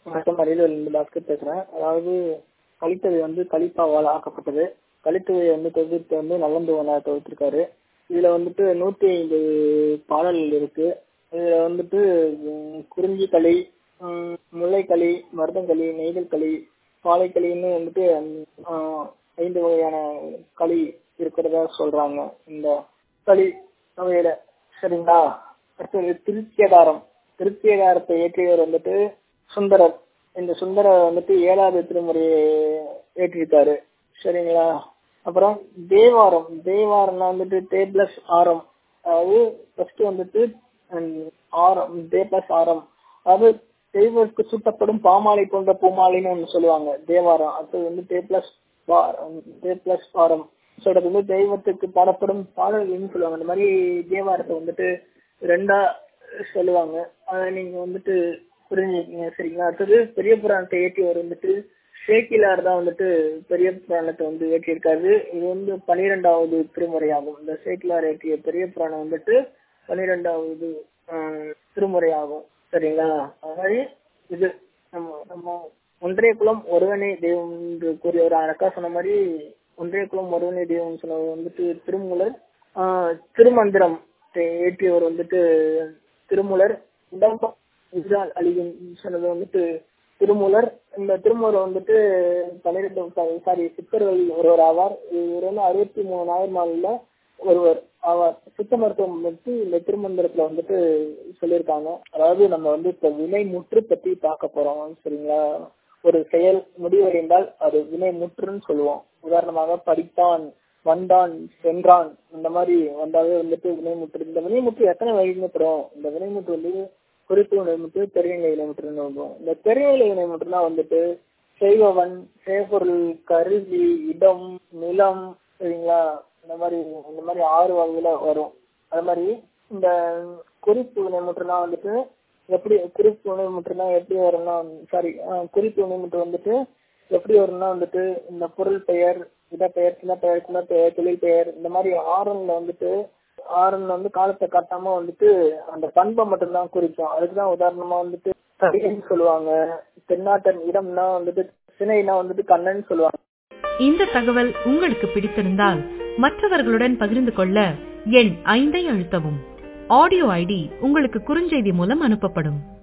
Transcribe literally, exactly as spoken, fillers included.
வணக்கம். அரியலூர்லேருந்து பாஸ்கர் பேசுறேன். அதாவது கலித்தொகை வந்து கலிப்பாவால் ஆக்கப்பட்டது. கலித்தொகையை வந்து தொகுத்து வந்து நல்லந்துவனார் தொகுத்திருக்காரு. இதுல வந்துட்டு நூத்தி ஐந்து பாடல்கள் இருக்கு. இதுல வந்துட்டு உம், குறிஞ்சி களி, உம், முல்லைக்களி, மருதங்களி, நெய்தல் களி, பாலைக்களின்னு வந்துட்டு ஆஹ், ஐந்து வகையான களி இருக்கிறதா சொல்றாங்க இந்த களி தொகையில. சரிங்களா? அடுத்தது திருக்கேதாரம். திருக்கேதாரத்தை இயற்றியவர் வந்துட்டு சுந்தரர். இந்த சுந்தரர் வந்துட்டு ஏழாவது திருமுறையை ஏற்றிருக்காரு. சரிங்களா? அப்புறம் தேவாரம். தேவாரம்னா வந்துட்டு தே பிளஸ் ஆரம். அதாவது ஃபர்ஸ்ட் வந்துட்டு ஹம், ஆரம் தே பிளஸ் ஆரம். அதாவது தெய்வருக்கு சூட்டப்படும் பாமாலை போன்ற பூமாலைன்னு ஒண்ணு சொல்லுவாங்க தேவாரம். அது வந்து தே பிளஸ் தே பிளஸ் ஆரம் சொல்றது வந்து தெய்வத்துக்கு பாடப்படும் பாடல்கள்னு சொல்லுவாங்க. இந்த மாதிரி தேவாரத்தை வந்துட்டு ரெண்டா சொல்லுவாங்க. அதை நீங்க வந்துட்டு புரிஞ்சுக்கீங்க. சரிங்களா? அடுத்தது பெரிய புராணத்தை இயற்றியவர் வந்துட்டு சேக்கிலார் தான் வந்துட்டு பெரிய புராணத்தை வந்து இயற்றியிருக்காரு. இது வந்து பனிரெண்டாவது திருமுறையாகும். இந்த சேக்கிலார் இயற்றிய பெரிய புராணம் வந்துட்டு பனிரெண்டாவது ஆஹ் திருமுறையாகும். சரிங்களா? அது மாதிரி இது நம்ம நம்ம ஒன்றிய குலம் ஒருவனே தெய்வம் என்று கூறிய ஒரு அக்கா சொன்ன மாதிரி ஒன்றிய குலம் ஒருவனே தெய்வம் சொன்னது வந்துட்டு திருமூலர். ஆஹ் திருமந்திரம் இயற்றியவர் வந்துட்டு திருமூலர். உடம்பம் இஸ்ரால் அலியின் சொன்னது வந்துட்டு திருமூலர். இந்த திருமூலர் வந்துட்டு பன்னிரெண்டு சாரி சித்தர்கள் ஒருவர் ஆவார். இவர் வந்து அறுபத்தி மூணு நாயன்மார்ல ஒருவர் ஆவார். சித்த மருத்துவம் வந்து இந்த திருமந்திரத்துல வந்துட்டு சொல்லியிருக்காங்க. அதாவது நம்ம வந்து இப்ப வினை முற்று பத்தி பார்க்க போறோம். சரிங்களா? ஒரு செயல் முடிவடைந்தால் அது வினை முற்றுன்னு சொல்லுவோம். உதாரணமாக படித்தான், வந்தான், சென்றான், இந்த மாதிரி வந்தாவே வந்துட்டு வினைமுற்று. இந்த வினைமுற்று எத்தனை வகைப்படும்? இந்த வினைமுற்று வந்து குறிப்பு வினைமுற்று, பெருநிலை வினைமுற்றுன்னு சொல்லுவோம். இந்த பெருநிலை வினைமுற்றுனா வந்துட்டு செய்பவன், செய்பொருள், கருவி, இடம், நிலம், சரிங்களா? இந்த மாதிரி இந்த மாதிரி ஆறு வகையில வரும். அது மாதிரி இந்த குறிப்பு வினைமுற்றுனா வந்துட்டு எப்படி குறிப்பு வினைமுற்றுனா எப்படி வரும்னா சாரி குறிப்பு வினைமுற்று வந்துட்டு எப்படி வரும்னா வந்துட்டு இந்த பொருள் பெயர், இடப்பெயர், சின்ன பெயர், சின்ன பெயர், தொழில் பெயர், இந்த மாதிரி ஆறுல வந்துட்டு ஆறுல வந்து காலத்தை காட்டாம வந்துட்டு அந்த பண்பை மட்டும்தான் குறிக்கும். அதுக்குதான் உதாரணமா வந்துட்டு கடின்னு சொல்லுவாங்க. தென்னாட்டன் இடம்னா வந்துட்டு சினைனா வந்துட்டு கண்ணன் சொல்லுவாங்க. இந்த தகவல் உங்களுக்கு பிடித்திருந்தால் மற்றவர்களுடன் பகிர்ந்து கொள்ள எண் ஐந்தை அழுத்தவும். ஆடியோ ஐடி உங்களுக்கு குறுஞ்செய்தி மூலம் அனுப்பப்படும்.